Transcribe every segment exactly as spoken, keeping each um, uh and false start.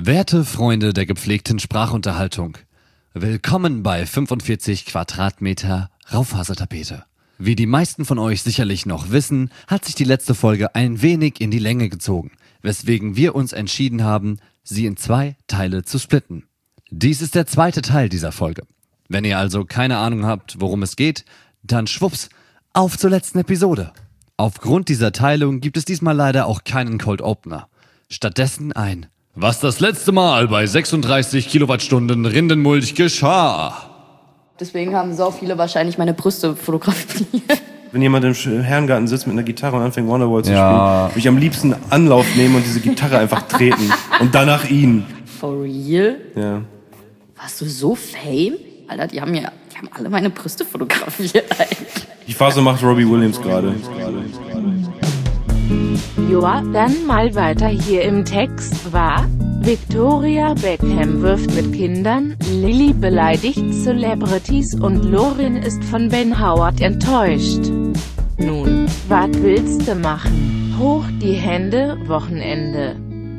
Werte Freunde der gepflegten Sprachunterhaltung, willkommen bei fünfundvierzig Quadratmeter Raufasertapete. Wie die meisten von euch sicherlich noch wissen, hat sich die letzte Folge ein wenig in die Länge gezogen, weswegen wir uns entschieden haben, sie in zwei Teile zu splitten. Dies ist der zweite Teil dieser Folge. Wenn ihr also keine Ahnung habt, worum es geht, dann schwupps, auf zur letzten Episode. Aufgrund dieser Teilung gibt es diesmal leider auch keinen Cold Opener. Stattdessen ein Was das letzte Mal bei sechsunddreißig Kilowattstunden Rindenmulch geschah. Deswegen haben so viele wahrscheinlich meine Brüste fotografiert. Wenn jemand im Herrengarten sitzt mit einer Gitarre und anfängt Wonderwall zu Ja. spielen, würde ich am liebsten Anlauf nehmen und diese Gitarre einfach treten. Und danach ihn. For real? Ja. Warst du so fame? Alter, die haben ja die haben alle meine Brüste fotografiert eigentlich. Die Phase macht Robbie Williams gerade. Joa, dann mal weiter hier im Text war: Victoria Beckham wirft mit Kindern, Lily beleidigt Celebrities und Lorin ist von Ben Howard enttäuscht. Nun, was willst du machen? Hoch die Hände, Wochenende.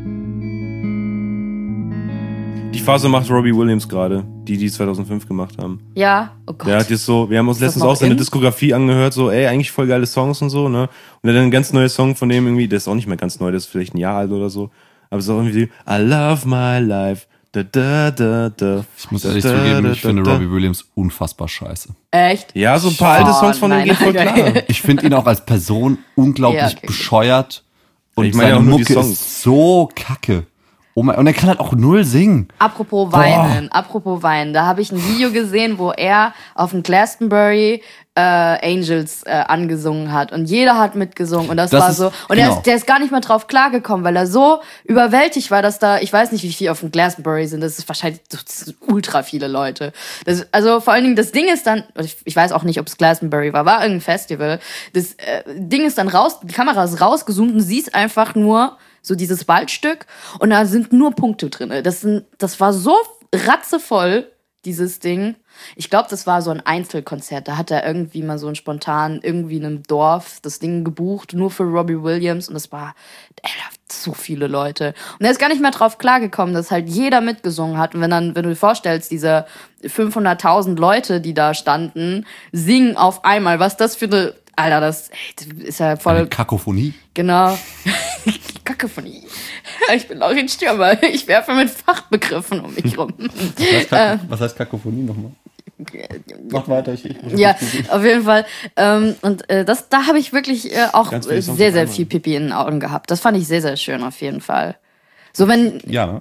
Die Phase macht Robbie Williams gerade, die die zweitausendfünf gemacht haben. Ja, oh Gott. Der hat jetzt so, wir haben uns das letztens noch auch seine in? Diskografie angehört, so, ey, eigentlich voll geile Songs und so, ne? Und er hat einen ganz neuen Song von dem irgendwie, der ist auch nicht mehr ganz neu, der ist vielleicht ein Jahr alt oder so. Aber es ist auch irgendwie, I love my life, da da da da. Ich muss da, ehrlich da, zugeben, da, ich da, finde da. Robbie Williams unfassbar scheiße. Echt? Ja, so ein paar Oh, alte Songs von dem nein, gehen voll nein, klar. nein. Ich finde ihn auch als Person unglaublich Ja, okay. bescheuert. Und Ich meine seine auch nur die Mucke Songs. ist so kacke. Oh mein, und er kann halt auch null singen. Apropos Weinen, apropos Weinen, da habe ich ein Video gesehen, wo er auf dem Glastonbury äh, Angels äh, angesungen hat und jeder hat mitgesungen und das, Das war ist- so und genau. er ist, der ist gar nicht mehr drauf klargekommen, weil er so überwältigt war, dass da, ich weiß nicht, wie viel auf dem Glastonbury sind, das ist wahrscheinlich das sind ultra viele Leute. Das, also vor allen Dingen, das Ding ist dann, ich, ich weiß auch nicht, ob es Glastonbury war, war irgendein Festival, das äh, Ding ist dann raus, die Kamera ist rausgezoomt und siehst einfach nur so dieses Waldstück und da sind nur Punkte drin. Das, sind, das war so ratzevoll, dieses Ding. Ich glaube, das war so ein Einzelkonzert. Da hat er irgendwie mal so ein spontan irgendwie in einem Dorf das Ding gebucht, nur für Robbie Williams. Und das war, ey, so viele Leute. Und er ist gar nicht mehr drauf klargekommen, dass halt jeder mitgesungen hat. Und wenn dann, wenn du dir vorstellst, diese fünfhunderttausend Leute, die da standen, singen auf einmal, was das für eine, Alter, das, ey, das ist ja voll... Eine Kakophonie. Genau. Kakophonie. Ich bin Laurin Stürmer. Ich werfe mit Fachbegriffen um mich rum. Was heißt, was heißt Kakophonie nochmal? Mach weiter, ich, ich Ja, auf jeden Fall. Ähm, und äh, das, da habe ich wirklich äh, auch Ganz äh, viele Songs sehr, auf sehr einmal. viel Pipi in den Augen gehabt. Das fand ich sehr, sehr schön auf jeden Fall. So wenn Ja,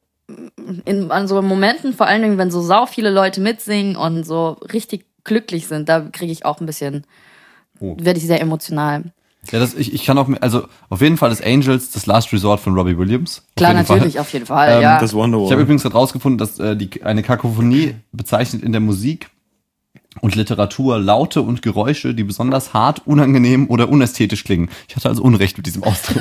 in, an so Momenten, vor allen Dingen, wenn so sau viele Leute mitsingen und so richtig glücklich sind, da kriege ich auch ein bisschen, Oh. werde ich sehr emotional. ja das, ich, ich kann auch, also auf jeden Fall ist Angels das Last Resort von Robbie Williams. Auf Klar, jeden natürlich, Fall. auf jeden Fall, Ähm, ja. Das Wonderwall. Ich habe übrigens gerade rausgefunden, dass äh, die, eine Kakophonie bezeichnet in der Musik und Literatur Laute und Geräusche, die besonders hart, unangenehm oder unästhetisch klingen. Ich hatte also Unrecht mit diesem Ausdruck.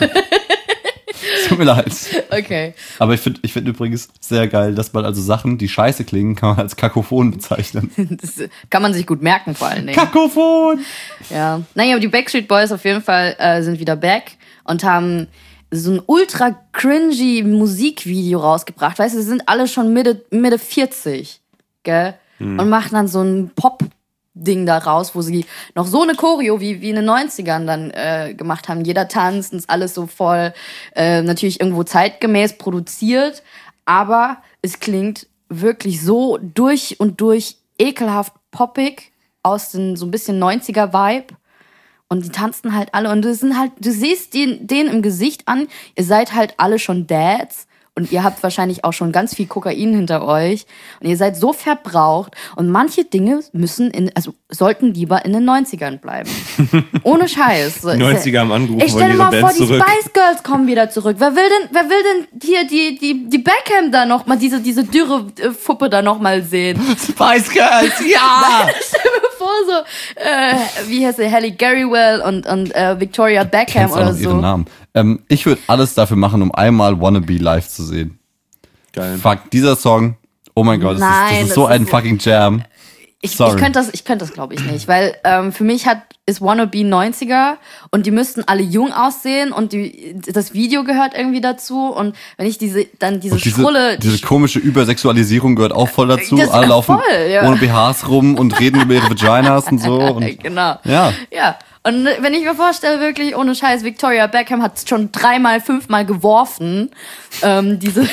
Tut mir leid. Okay. Aber ich finde ich find übrigens sehr geil, dass man also Sachen, die scheiße klingen, kann man als Kakophon bezeichnen. Das kann man sich gut merken, vor allen Dingen. Kakophon! Ja. Naja, aber die Backstreet Boys auf jeden Fall äh, sind wieder back und haben so ein ultra cringy Musikvideo rausgebracht. Weißt du, sie sind alle schon Mitte, Mitte vierzig, gell? Und machen dann so ein Pop-Ding da raus, wo sie noch so eine Choreo wie, wie in den neunzigern dann äh, gemacht haben. Jeder tanzt und ist alles so voll, äh, natürlich irgendwo zeitgemäß produziert, aber es klingt wirklich so durch und durch ekelhaft poppig aus den so ein bisschen neunziger-Vibe. Und die tanzen halt alle und das sind halt, du siehst den, den im Gesicht an, ihr seid halt alle schon Dads und ihr habt wahrscheinlich auch schon ganz viel Kokain hinter euch und ihr seid so verbraucht und manche Dinge müssen in, also sollten lieber in den neunzigern bleiben. Ohne Scheiß. Die neunziger haben angerufen, Ich stell wollen dir ihre mal Band vor, die zurück. Spice Girls kommen wieder zurück. Wer will denn, wer will denn hier die, die, die Beckham da noch mal, diese, diese dürre äh, Fuppe da noch mal sehen? Spice Girls, ja! Stell mir vor, so, äh, wie heißt sie, Halle Garrywell und, und äh, Victoria Beckham Kennst auch oder noch ihren so. Namen. Ähm, ich würde alles dafür machen, um einmal Wannabe live zu sehen. Geil. Fuck, dieser Song, oh mein Gott, das, Nein, ist, das ist das so ist ein so- fucking Jam. Ich, Sorry. ich könnte das, ich könnte das glaube ich nicht, weil ähm, für mich hat ist Wannabe neunziger und die müssten alle jung aussehen und die, das Video gehört irgendwie dazu und wenn ich diese dann diese, Und diese, Schrulle, diese komische Übersexualisierung gehört auch voll dazu. Das- Alle ja, laufen voll, ja. ohne B Hs rum und reden über ihre Vaginas und so. Und genau, ja. ja. Und wenn ich mir vorstelle, wirklich ohne Scheiß, Victoria Beckham hat schon dreimal, fünfmal geworfen. Ähm, diese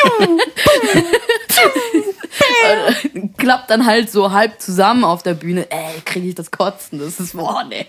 klappt dann halt so halb zusammen auf der Bühne. Ey, kriege ich das Kotzen. Das ist, boah, nee.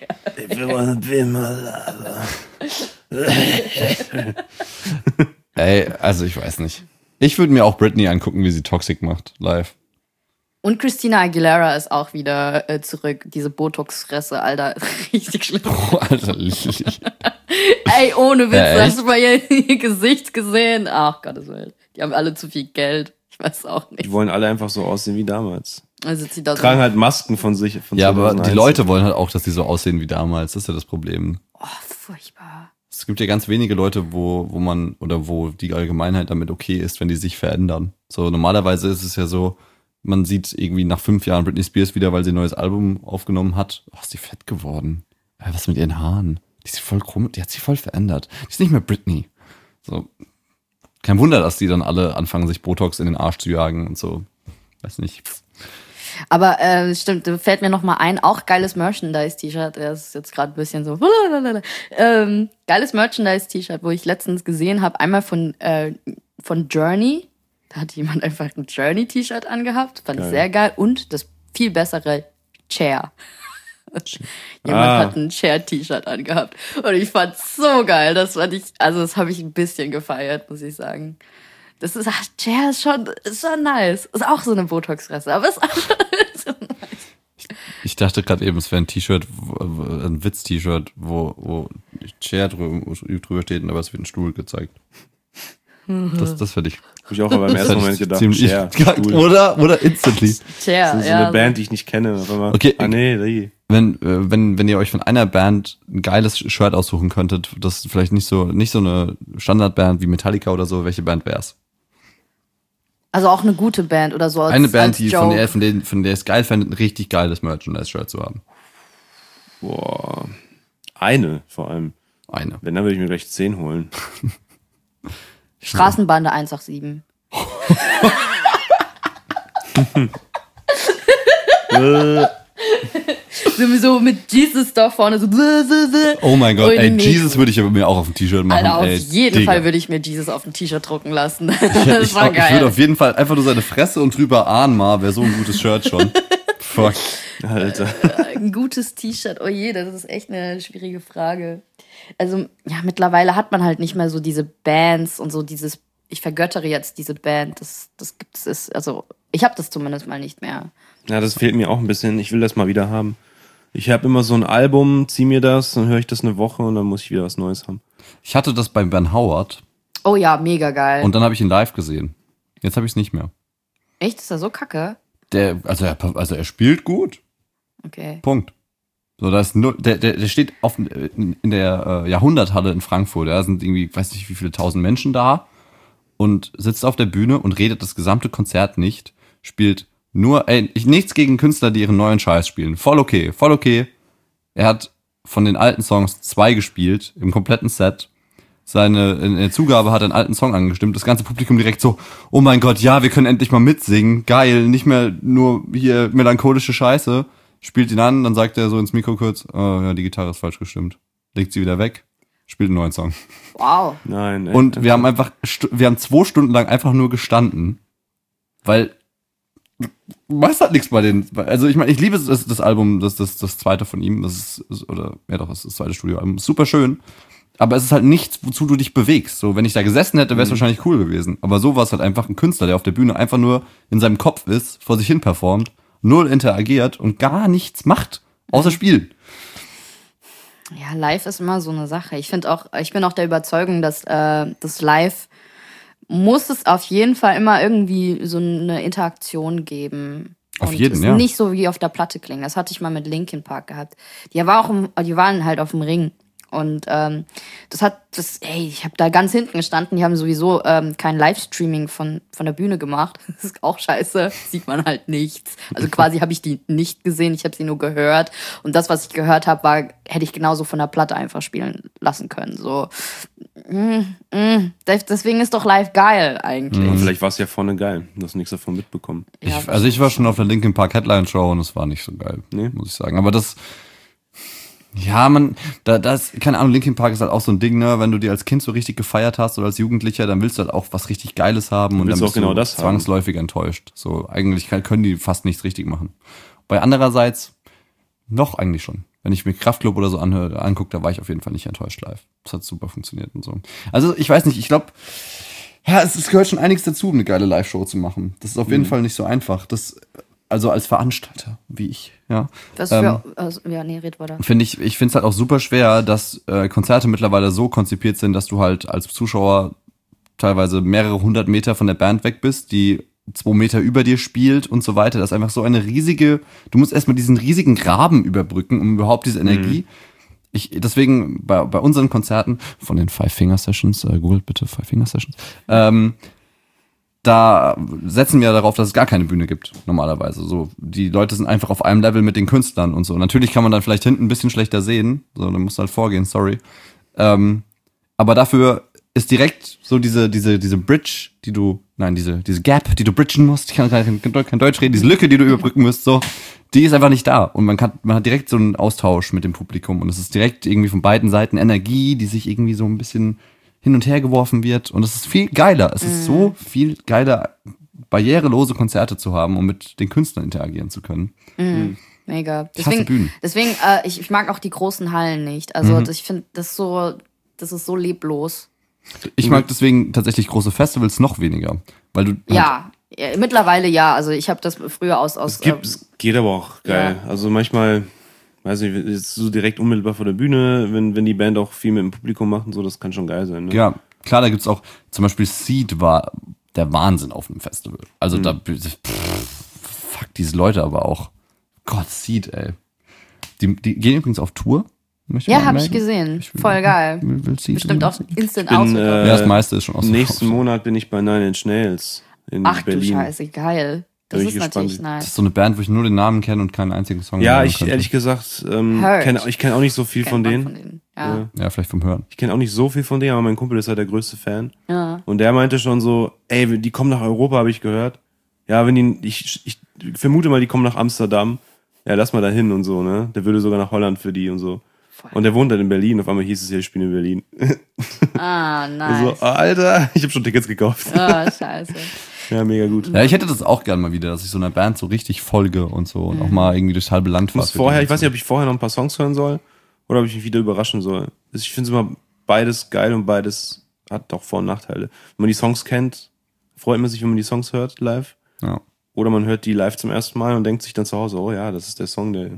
Ey, also ich weiß nicht. Ich würde mir auch Britney angucken, wie sie Toxic macht, live. Und Christina Aguilera ist auch wieder äh, zurück. Diese Botox-Fresse, Alter. Richtig schlimm. Oh, Alter, Lili. Ey, ohne Witz, Ja, hast du mal ihr, ihr Gesicht gesehen? Ach, Gottes Willen. Die haben alle zu viel Geld. Ich weiß auch nicht. Die wollen alle einfach so aussehen wie damals. Also sieht da so. Tragen halt Masken von sich. Von Ja, aber die zweitausendeins. Leute wollen halt auch, dass die so aussehen wie damals. Das ist ja das Problem. Oh, furchtbar. Es gibt ja ganz wenige Leute, wo, wo man, oder wo die Allgemeinheit damit okay ist, wenn die sich verändern. So, normalerweise ist es ja so, man sieht irgendwie nach fünf Jahren Britney Spears wieder, weil sie ein neues Album aufgenommen hat. Oh, ist die fett geworden. Ja, was mit ihren Haaren? Die ist voll krumm, die hat sich voll verändert. Die ist nicht mehr Britney. So. Kein Wunder, dass die dann alle anfangen, sich Botox in den Arsch zu jagen und so. Weiß nicht. Aber äh, stimmt, da fällt mir noch mal ein, auch geiles Merchandise-T-Shirt. Das ist jetzt gerade ein bisschen so. Ähm, geiles Merchandise-T-Shirt, wo ich letztens gesehen habe, einmal von, äh, von Journey. Da hat jemand einfach ein Journey-T-Shirt angehabt. Fand ich Geil. sehr geil. Und das viel bessere Cher. Jemand Ah. hat ein Cher-T-Shirt angehabt. Und ich fand's so geil. Das fand ich, also das habe ich ein bisschen gefeiert, muss ich sagen. Das ist, ach, Cher ist schon, ist schon nice. Ist auch so eine Botox-Fresse, aber ist auch so nice. Ich dachte gerade eben, es wäre ein T-Shirt, wo- ein Witz-T-Shirt, wo, wo Chair drüber, drüber steht, aber es wird ein Stuhl gezeigt. Das, das finde ich. Hab ich auch aber im das ersten hätte Moment ich gedacht, ziemlich- Cher, Stuhl. oder, oder instantly. Cher, Das ist so ja. eine Band, die ich nicht kenne. Auf einmal, Okay. Ah, nee, die. Wenn, äh, wenn, wenn ihr euch von einer Band ein geiles Shirt aussuchen könntet, das vielleicht nicht so, nicht so eine Standardband wie Metallica oder so, welche Band wär's? Also auch eine gute Band oder so. Als, Eine Band, als die Joke. von der, von der, von der es geil fändet, ein richtig geiles Merchandise-Shirt zu haben. Boah. Eine vor allem. Eine. Wenn, dann würde ich mir gleich zehn holen. Straßenbande eins acht sieben. Sowieso mit Jesus da vorne so. Oh mein Gott, ey, Und Jesus würde ich aber mir auch auf ein T-Shirt machen. Alter, auf ey, jeden Digga. Fall würde ich mir Jesus auf ein T-Shirt drucken lassen. Ich, Das ich, war ich würde geil. auf jeden Fall einfach nur seine Fresse und drüber Ahnma, wäre so ein gutes Shirt schon. Fuck. Alter. Ein gutes T-Shirt, oh je, das ist echt eine schwierige Frage. Also, ja, mittlerweile hat man halt nicht mehr so diese Bands und so dieses, ich vergöttere jetzt diese Band, das, das gibt es, also, ich habe das zumindest mal nicht mehr. Ja, das fehlt mir auch ein bisschen. Ich will das mal wieder haben. Ich habe immer so ein Album, zieh mir das, dann höre ich das eine Woche und dann muss ich wieder was Neues haben. Ich hatte das bei Ben Howard Oh ja, mega geil. und dann habe ich ihn live gesehen. Jetzt habe ich es nicht mehr. Echt, ist er so kacke? Der, also er, also er spielt gut. Okay. Punkt. So, da ist null, der, der, der steht auf, in in der äh, Jahrhunderthalle in Frankfurt. Da sind irgendwie, weiß nicht, wie viele tausend Menschen da und sitzt auf der Bühne und redet das gesamte Konzert nicht, spielt nur, ey, ich, nichts gegen Künstler, die ihren neuen Scheiß spielen. Voll okay, voll okay. Er hat von den alten Songs zwei gespielt, im kompletten Set. Seine, in der Zugabe hat er einen alten Song angestimmt. Das ganze Publikum direkt so, oh mein Gott, ja, wir können endlich mal mitsingen. Geil, nicht mehr nur hier melancholische Scheiße. Spielt ihn an, dann sagt er so ins Mikro kurz, oh, ja, die Gitarre ist falsch gestimmt. Legt sie wieder weg, spielt einen neuen Song. Wow. Nein, ey. Und wir haben einfach, stu- wir haben zwei Stunden lang einfach nur gestanden, weil was hat nichts bei den, also ich meine, ich liebe das, das Album, das, das, das zweite von ihm, das ist, ist oder, ja doch, das ist das zweite Studioalbum, super schön, aber es ist halt nichts, wozu du dich bewegst. So, wenn ich da gesessen hätte, wäre es Mhm. wahrscheinlich cool gewesen. Aber so war es halt einfach ein Künstler, der auf der Bühne einfach nur in seinem Kopf ist, vor sich hin performt, null interagiert und gar nichts macht, außer spielen. Ja, live ist immer so eine Sache. Ich finde auch, ich bin auch der Überzeugung, dass äh, das Live muss es auf jeden Fall immer irgendwie so eine Interaktion geben. Auf und jeden, es ja. nicht so wie auf der Platte klingen. Das hatte ich mal mit Linkin Park gehabt. Die, war auch im, die waren halt auf dem Ring. Und ähm, das hat, das, ey, ich habe da ganz hinten gestanden, die haben sowieso ähm, kein Livestreaming von, von der Bühne gemacht. Das ist auch scheiße, sieht man halt nichts. Also quasi habe ich die nicht gesehen, ich habe sie nur gehört. Und das, was ich gehört habe, war, hätte ich genauso von der Platte einfach spielen lassen können. So, mm, mm, deswegen ist doch live geil eigentlich. Aber vielleicht war es ja vorne geil, du hast nichts davon mitbekommen. Ja, Ich, also ich war schon auf der Linkin Park Headline Show und es war nicht so geil, Nee? muss ich sagen. Aber das, ja, man, da, das, keine Ahnung, Linkin Park ist halt auch so ein Ding, ne, wenn du die als Kind so richtig gefeiert hast oder als Jugendlicher, dann willst du halt auch was richtig Geiles haben und willst dann du bist auch genau du das haben. zwangsläufig enttäuscht. So, eigentlich kann, können die fast nichts richtig machen. Bei andererseits, noch eigentlich schon. Wenn ich mir Kraftklub oder so anhöre, angucke, da war ich auf jeden Fall nicht enttäuscht live. Das hat super funktioniert und so. Also, ich weiß nicht, ich glaube, ja, es, es gehört schon einiges dazu, um eine geile Live-Show zu machen. Das ist auf jeden Fall nicht so einfach. Das, also als Veranstalter, wie ich, ja. Was Ähm, für, also, ja, nee, red weiter. Finde ich, ich finde es halt auch super schwer, dass äh, Konzerte mittlerweile so konzipiert sind, dass du halt als Zuschauer teilweise mehrere hundert Meter von der Band weg bist, die zwei Meter über dir spielt und so weiter. Das ist einfach so eine riesige, du musst erstmal diesen riesigen Graben überbrücken, um überhaupt diese Energie. Ich, deswegen bei, bei unseren Konzerten von den Five Finger Sessions, äh, googelt bitte Five Finger Sessions, ähm, da setzen wir darauf, dass es gar keine Bühne gibt, normalerweise. So, die Leute sind einfach auf einem Level mit den Künstlern und so. Natürlich kann man dann vielleicht hinten ein bisschen schlechter sehen, so, dann musst du halt vorgehen, sorry. Ähm, aber dafür ist direkt so diese, diese, diese Bridge, die du, nein, diese, diese Gap, die du bridgen musst, ich kann kein, kein Deutsch reden, diese Lücke, die du überbrücken musst, so, die ist einfach nicht da. Und man kann, man hat direkt so einen Austausch mit dem Publikum und es ist direkt irgendwie von beiden Seiten Energie, die sich irgendwie so ein bisschen hin und her geworfen wird. Und es ist viel geiler. Es ist so viel geiler, barrierelose Konzerte zu haben, um mit den Künstlern interagieren zu können. Mhm. Mega. Ich hasse Deswegen, Bühnen. deswegen äh, ich, ich mag auch die großen Hallen nicht. Also das, ich finde, das so, das ist so leblos. Ich mag deswegen tatsächlich große Festivals noch weniger. Weil du Ja, ja, mittlerweile ja. Also ich habe das früher aus... aus Es gibt, es geht aber auch geil. Ja. Also manchmal, weiß nicht, ist so direkt unmittelbar vor der Bühne, wenn, wenn die Band auch viel mit dem Publikum macht und so, das kann schon geil sein. Ne? Ja, klar, da gibt's auch, zum Beispiel Seed war der Wahnsinn auf einem Festival. Also da, pff, fuck diese Leute aber auch. Gott, Seed, ey. Die, die gehen übrigens auf Tour. Möchte Ja, mal habe ich melden. gesehen. Ich will- Voll geil. Will, will Seed Bestimmt auch unbedingt. Instant bin, Outfit. äh, Ja, das meiste ist schon aus. Nächsten Monat bin ich bei Nine Inch Nails in Ach du Berlin. Scheiße, geil. Das Bin ist ich natürlich gespannt. Das nice. ist so eine Band, wo ich nur den Namen kenne und keinen einzigen Song Ja, hören ich könnte. ehrlich gesagt, ähm, Hurt. kenn, ich kenne auch nicht so viel Kennt von man denen. Von denen. Ja. Ja. Ja, vielleicht vom Hören. Ich kenne auch nicht so viel von denen, aber mein Kumpel ist halt der größte Fan. Ja. Und der meinte schon so, ey, die kommen nach Europa, habe ich gehört. Ja, wenn die, ich, ich vermute mal, die kommen nach Amsterdam. Ja, lass mal da hin und so, ne? Der würde sogar nach Holland für die und so. Voll. Und der wohnt halt in Berlin. Auf einmal hieß es ja, ich spiele in Berlin. Ah, So, nice. Alter, ich habe schon Tickets gekauft. Ah, scheiße. Ja, mega gut. Ja, ich hätte das auch gern mal wieder, dass ich so einer Band so richtig folge und so und auch mal irgendwie durchs halbe Land Ich muss fahre. vorher, ich weiß nicht, ob ich vorher noch ein paar Songs hören soll oder ob ich mich wieder überraschen soll. Also ich finde es immer beides geil und beides hat doch Vor- und Nachteile. Wenn man die Songs kennt, freut man sich, wenn man die Songs hört live. Ja. Oder man hört die live zum ersten Mal und denkt sich dann zu Hause, oh ja, das ist der Song, der...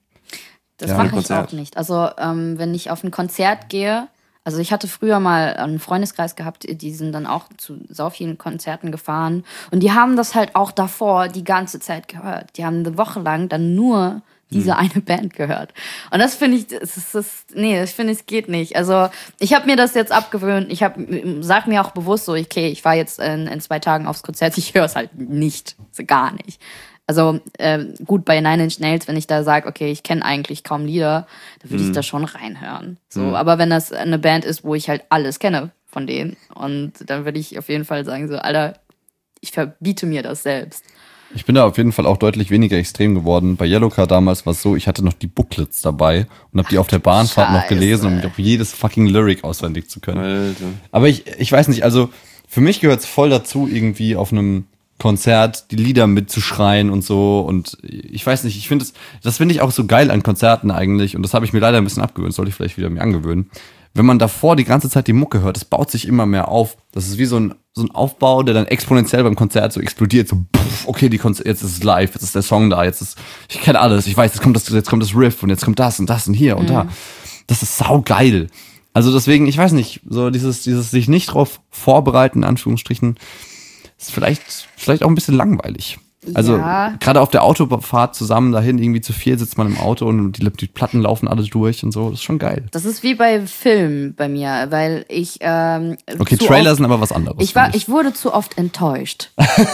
Das Ja, mache ein ich Konzert. auch nicht. Also, ähm, wenn ich auf ein Konzert gehe, also ich hatte früher mal einen Freundeskreis gehabt, die sind dann auch zu sau vielen Konzerten gefahren und die haben das halt auch davor die ganze Zeit gehört. Die haben eine Woche lang dann nur diese eine Band gehört. Und das finde ich, das ist, das, nee, ich finde, es geht nicht. Also ich habe mir das jetzt abgewöhnt. Ich habe, sag mir auch bewusst so, okay, ich fahre jetzt in, in zwei Tagen aufs Konzert, ich höre es halt nicht, so gar nicht. Also äh, gut, bei Nine Inch Nails, wenn ich da sage, okay, ich kenne eigentlich kaum Lieder, da würde ich da schon reinhören. So, aber wenn das eine Band ist, wo ich halt alles kenne von denen, und dann würde ich auf jeden Fall sagen so, Alter, ich verbiete mir das selbst. Ich bin da auf jeden Fall auch deutlich weniger extrem geworden. Bei Yellowcard damals war es so, ich hatte noch die Booklets dabei und habe die auf der Bahnfahrt noch Scheiße. gelesen, um auch jedes fucking Lyric auswendig zu können. Alter. Aber ich, ich weiß nicht, also für mich gehört es voll dazu, irgendwie auf einem Konzert die Lieder mitzuschreien und so. Und ich weiß nicht, ich finde das, das finde ich auch so geil an Konzerten eigentlich. Und das habe ich mir leider ein bisschen abgewöhnt, sollte ich vielleicht wieder mir angewöhnen. Wenn man davor die ganze Zeit die Mucke hört, das baut sich immer mehr auf. Das ist wie so ein, so ein Aufbau, der dann exponentiell beim Konzert so explodiert. So, pff, okay, die Konzer- jetzt ist es live, jetzt ist der Song da, jetzt ist, ich kenne alles, ich weiß, jetzt kommt das, jetzt kommt das Riff und jetzt kommt das und das und hier und da. Das ist saugeil. Also deswegen, ich weiß nicht, so dieses, dieses sich nicht drauf vorbereiten, in Anführungsstrichen, ist vielleicht, vielleicht auch ein bisschen langweilig. Also Ja. gerade auf der Autofahrt zusammen dahin, irgendwie zu viel sitzt man im Auto und die, die Platten laufen alle durch und so. Das ist schon geil. Das ist wie bei Filmen bei mir, weil ich ähm, Okay, zu Trailer oft, sind aber was anderes. ich war, finde ich wurde zu oft enttäuscht.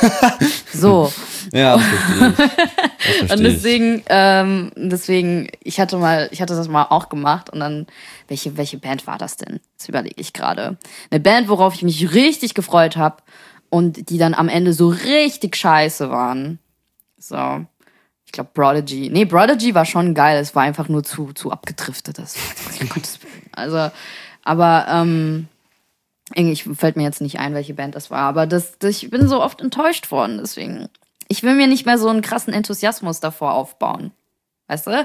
So. Ja, das verstehe ich. Das verstehe Und deswegen, ähm, deswegen, ich hatte mal, ich hatte das mal auch gemacht und dann, welche, welche Band war das denn? Das überlege ich gerade. Eine Band, worauf ich mich richtig gefreut habe und die dann am Ende so richtig scheiße waren. So. Ich glaube Prodigy. Nee, Prodigy war schon geil, es war einfach nur zu, zu abgedriftet. Das war, Gottes Willen. Also, aber, ähm, irgendwie fällt mir jetzt nicht ein, welche Band das war, aber das, das, ich bin so oft enttäuscht worden, deswegen. Ich will mir nicht mehr so einen krassen Enthusiasmus davor aufbauen. Weißt du?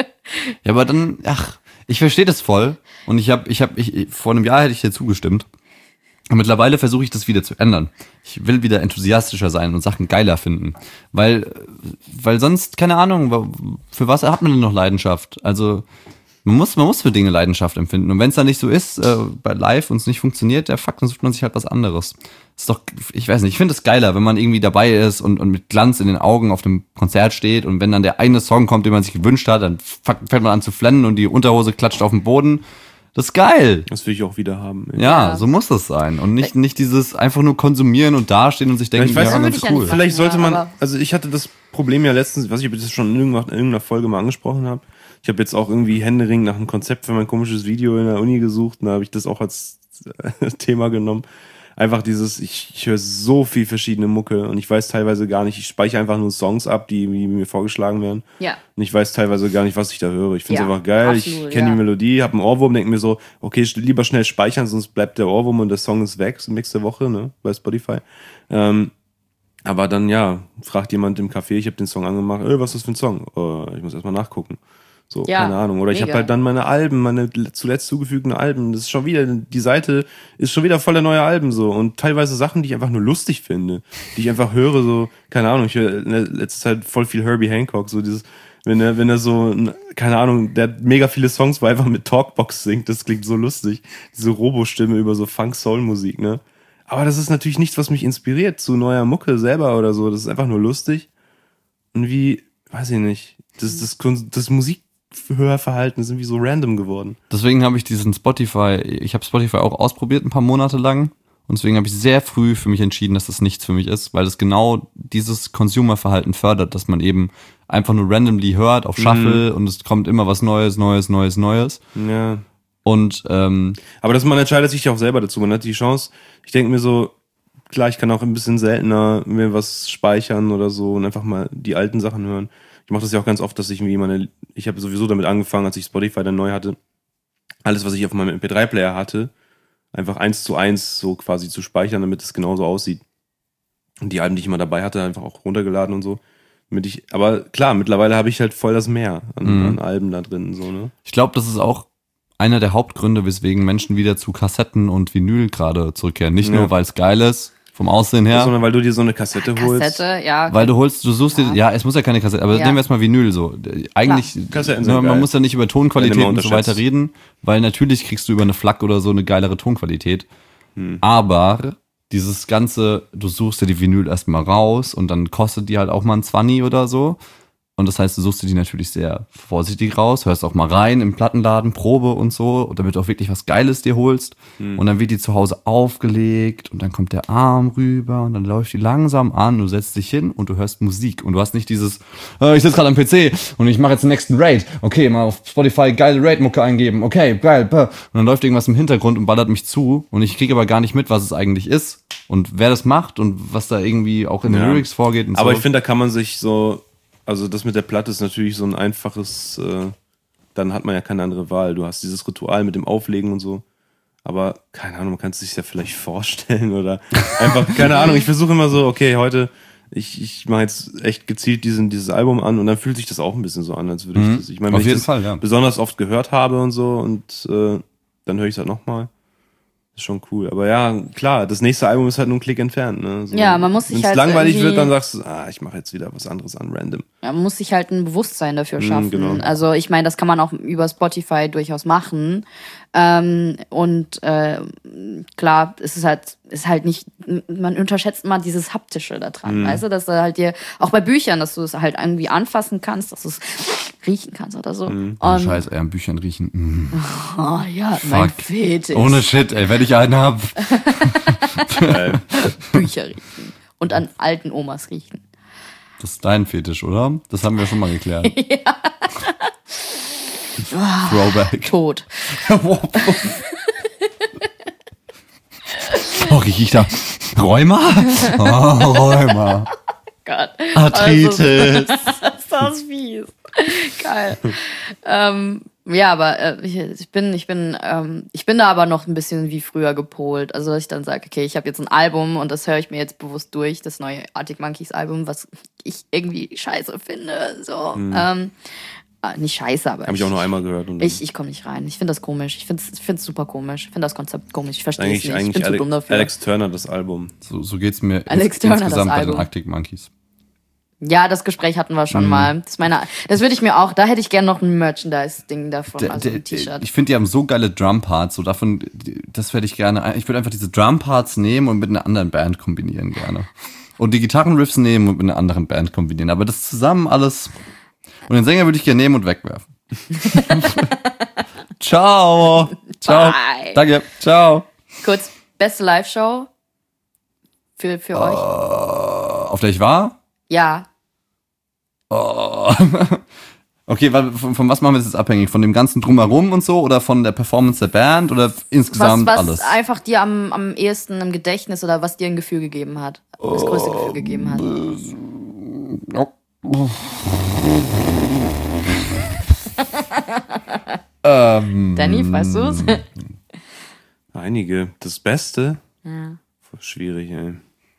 Ja, aber dann, ach, ich verstehe das voll. Und ich habe, ich habe, ich, vor einem Jahr hätte ich dir zugestimmt. Und mittlerweile versuche ich das wieder zu ändern. Ich will wieder enthusiastischer sein und Sachen geiler finden. Weil, weil sonst, keine Ahnung, für was hat man denn noch Leidenschaft? Also, man muss, man muss für Dinge Leidenschaft empfinden. Und wenn es dann nicht so ist, äh, bei Live und es nicht funktioniert, der Fakt, dann sucht man sich halt was anderes. Ist doch, ich weiß nicht, ich finde es geiler, wenn man irgendwie dabei ist und, und mit Glanz in den Augen auf dem Konzert steht und wenn dann der eine Song kommt, den man sich gewünscht hat, dann fängt man an zu flennen und die Unterhose klatscht auf den Boden. Das ist geil. Das will ich auch wieder haben. ey. Ja, Ja. so muss das sein. Und nicht, nicht dieses einfach nur konsumieren und dastehen und sich denken, ich weiß ja, nicht, ganz würde ich ja cool. nicht Vielleicht sollte Ja, man, aber- also ich hatte das Problem ja letztens, ich weiß nicht, ob ich das schon in irgendeiner, in irgendeiner Folge mal angesprochen habe. Ich habe jetzt auch irgendwie händeringend nach einem Konzept für mein komisches Video in der Uni gesucht und da habe ich das auch als äh, Thema genommen. Einfach dieses, ich, ich höre so viel verschiedene Mucke und ich weiß teilweise gar nicht, ich speichere einfach nur Songs ab, die, die mir vorgeschlagen werden. Ja. Und ich weiß teilweise gar nicht, was ich da höre. Ich finde es Ja, einfach geil, absolut, ich kenne ja. die Melodie, habe einen Ohrwurm, denke mir so, okay, sch- lieber schnell speichern, sonst bleibt der Ohrwurm und der Song ist weg, so nächste Woche, ne, bei Spotify. Ähm, aber dann, ja, fragt jemand im Café, ich habe den Song angemacht, äh, was ist das für ein Song? Äh, ich muss erstmal nachgucken. So, Ja, keine Ahnung. Oder ich habe mega. halt dann meine Alben, meine zuletzt zugefügten Alben. Das ist schon wieder, die Seite ist schon wieder voller neuer Alben so. Und teilweise Sachen, die ich einfach nur lustig finde. Die ich einfach höre, so, keine Ahnung, ich höre in der letzten Zeit voll viel Herbie Hancock, so dieses, wenn er, wenn er so, keine Ahnung, der hat mega viele Songs, wo er einfach mit Talkbox singt, das klingt so lustig. Diese Robo-Stimme über so Funk-Soul-Musik, ne? Aber das ist natürlich nichts, was mich inspiriert zu neuer Mucke selber oder so. Das ist einfach nur lustig. Und wie, weiß ich nicht, das, das, das, das Musikhörverhalten ist irgendwie so random geworden. Deswegen habe ich diesen Spotify, ich habe Spotify auch ausprobiert ein paar Monate lang und deswegen habe ich sehr früh für mich entschieden, dass das nichts für mich ist, weil es genau dieses Consumer-Verhalten fördert, dass man eben einfach nur randomly hört auf Shuffle Mhm. und es kommt immer was Neues, Neues, Neues, Neues. Ja. Und ähm, Aber das, man entscheidet sich ja auch selber dazu. Man hat die Chance, ich denke mir so, klar, ich kann auch ein bisschen seltener mir was speichern oder so und einfach mal die alten Sachen hören. Ich mache das ja auch ganz oft, dass ich irgendwie meine, ich habe sowieso damit angefangen, als ich Spotify dann neu hatte, alles, was ich auf meinem M P drei Player hatte, einfach eins zu eins so quasi zu speichern, damit es genauso aussieht. Und die Alben, die ich immer dabei hatte, einfach auch runtergeladen und so. Damit ich, aber klar, mittlerweile habe ich halt voll das Meer an, Mhm. an Alben da drin, so, ne? ich glaube, das ist auch einer der Hauptgründe, weswegen Menschen wieder zu Kassetten und Vinyl gerade zurückkehren. Nicht Ja. nur, weil es geil ist, vom Aussehen her, Sondern weil du dir so eine Kassette holst. Kassette, ja. weil du holst, du suchst dir, Ja. ja, es muss ja keine Kassette, aber Ja. nehmen wir jetzt mal Vinyl so. Eigentlich, Kassetten sind ne, man geil. muss ja nicht über Tonqualität Werden immer und so weiter unterschätzt. reden, weil natürlich kriegst du über eine F L A C oder so eine geilere Tonqualität. Hm. Aber dieses ganze, du suchst dir die Vinyl erstmal raus und dann kostet die halt auch mal ein Zwanni oder so. Und das heißt, du suchst dir die natürlich sehr vorsichtig raus, hörst auch mal rein im Plattenladen, Probe und so, damit du auch wirklich was Geiles dir holst. Hm. Und dann wird die zu Hause aufgelegt und dann kommt der Arm rüber und dann läuft die langsam an, du setzt dich hin und du hörst Musik. Und du hast nicht dieses, äh, ich sitze gerade am P C und ich mache jetzt den nächsten Raid. Okay, mal auf Spotify geile Raid-Mucke eingeben. Okay, geil. Bäh. Und dann läuft irgendwas im Hintergrund und ballert mich zu und ich kriege aber gar nicht mit, was es eigentlich ist und wer das macht und was da irgendwie auch in den Ja. Lyrics vorgeht und Aber so. ich finde, da kann man sich so, also das mit der Platte ist natürlich so ein einfaches, äh, dann hat man ja keine andere Wahl. Du hast dieses Ritual mit dem Auflegen und so. Aber keine Ahnung, man kann es sich ja vielleicht vorstellen oder einfach, keine Ahnung. Ich versuche immer so, okay, heute, ich, ich mache jetzt echt gezielt diesen, dieses Album an und dann fühlt sich das auch ein bisschen so an, als würde ich Mhm. das, ich meine, wenn Auf ich jeden das Fall, ja. besonders oft gehört habe und so und äh, dann höre ich es halt nochmal. ist schon cool. Aber ja, klar, das nächste Album ist halt nur ein Klick entfernt. Ne? So, Ja, man muss sich wenn's halt langweilig wird, irgendwie- dann sagst du, ah, ich mache jetzt wieder was anderes an random. Man muss sich halt ein Bewusstsein dafür schaffen. genau. Also ich meine, das kann man auch über Spotify durchaus machen. Ähm, und äh, klar, es ist halt, ist halt nicht, man unterschätzt mal dieses Haptische da dran, Mhm. weißt du, dass du halt dir, auch bei Büchern, dass du es halt irgendwie anfassen kannst, dass du es riechen kannst oder so. Mhm. Ohne Und, Scheiß, ey, an Büchern riechen. Mm. oh ja, mein Fuck. Fetisch. Ohne Shit, ey, wenn ich einen hab. Bücher riechen. Und an alten Omas riechen. Das ist dein Fetisch, oder? Das haben wir schon mal geklärt. ja. Throwback. Tot. Oh, riech ich da. Rheuma? Oh, Rheuma. Gott. Arthritis. Ist das fies. Geil. ähm, ja, aber äh, ich, ich bin, ich bin, ähm, ich bin da aber noch ein bisschen wie früher gepolt. Also dass ich dann sage, okay, ich habe jetzt ein Album und das höre ich mir jetzt bewusst durch, das neue Arctic Monkeys Album, was ich irgendwie scheiße finde. So, Mhm. ähm, äh, nicht scheiße, aber Habe ich auch nur einmal gehört. Und ich, ich komme nicht rein. Ich finde das komisch. Ich finde es ich find's super komisch. Ich finde das Konzept komisch. Ich verstehe es eigentlich nicht. Ich eigentlich bin zu Ale- dumm dafür. Alex Turner, das Album. So, so geht's mir Alex ins, Turner, insgesamt das bei den Album. Arctic Monkeys. Ja, das Gespräch hatten wir schon Mhm. mal. Das, ist meine, das würde ich mir auch, da hätte ich gerne noch ein Merchandise-Ding davon, Der- also der- ein T-Shirt. Ich finde, die haben so geile Drum-Parts, so davon, das werde ich gerne, ich würde einfach diese Drum-Parts nehmen und mit einer anderen Band kombinieren gerne. Und die Gitarrenriffs nehmen und mit einer anderen Band kombinieren. Aber das zusammen alles, und den Sänger würde ich gerne nehmen und wegwerfen. Ciao. Ciao. Bye. Danke. Ciao. Kurz, beste Live-Show für, für euch? Auf der ich war? Ja. Oh. Okay, weil, von, von was machen wir das jetzt abhängig? Von dem ganzen Drumherum und so oder von der Performance der Band oder Was, insgesamt was alles? einfach dir am, am ehesten im Gedächtnis oder was dir ein Gefühl gegeben hat? Das größte Gefühl gegeben hat. ähm, Danny, weißt du's? Einige. Das Beste? Ja. Voll schwierig, ey.